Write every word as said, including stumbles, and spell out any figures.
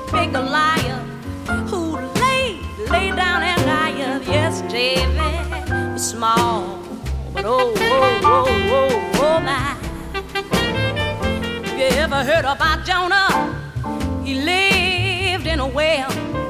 big liar who lay, lay down and died. Yes, David was small, but oh, oh, oh, oh, oh, my. You ever heard about Jonah? He lived in a well.